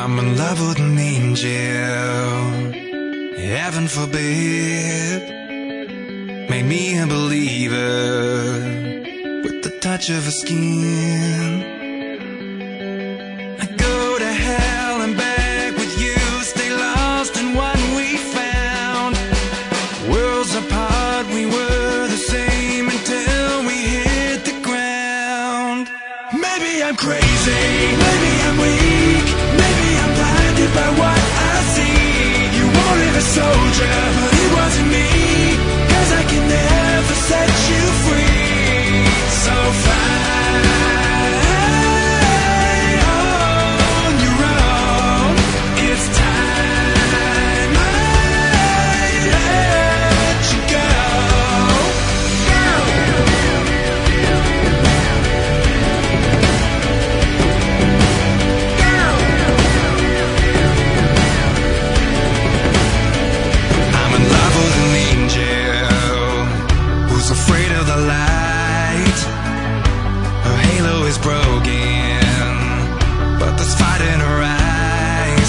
I'm in love with an angel, heaven forbid. Made me a believer with the touch of her skin. I go to hell and back with you, stay lost in what we found. Worlds apart, we were the same until we hit the ground. Maybe I'm crazy, maybe I'm weak, maybe I'm blinded by what I see. You wanted a soldier, but it wasn't me, 'cause I can never set you free. So fly on your own, it's time I let you go. I'm in love with an angel who's afraid of the light. Her halo is broken, but there's fight in her eyes.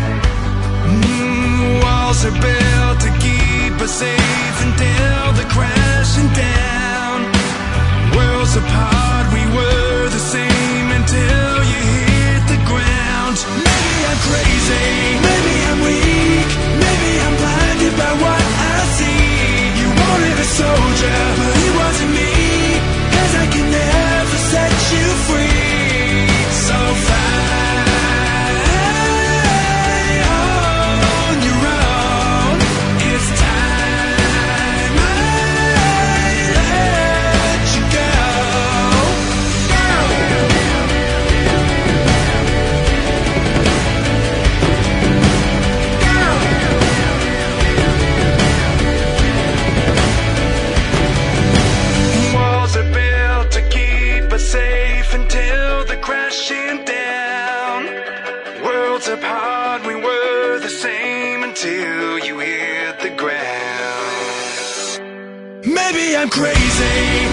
Walls are built to keep us safe until they're crashing down. Worlds apart, we were the same until you hit the ground. Maybe I'm crazy, maybe I'm weak, maybe I'm blinded by what I see. You wanted a soldier, but it wasn't me, 'cause I can never set you free. So fly on your own, it's time I let you go. Walls are built to keep us safe until they're crashing down. Worlds apart, we were the same until you hit the ground. Maybe I'm crazy,